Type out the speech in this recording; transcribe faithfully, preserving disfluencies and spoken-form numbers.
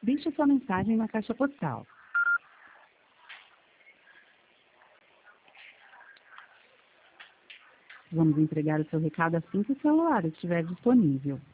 Deixe sua mensagem na caixa postal. Vamos entregar o seu recado assim que o celular estiver disponível.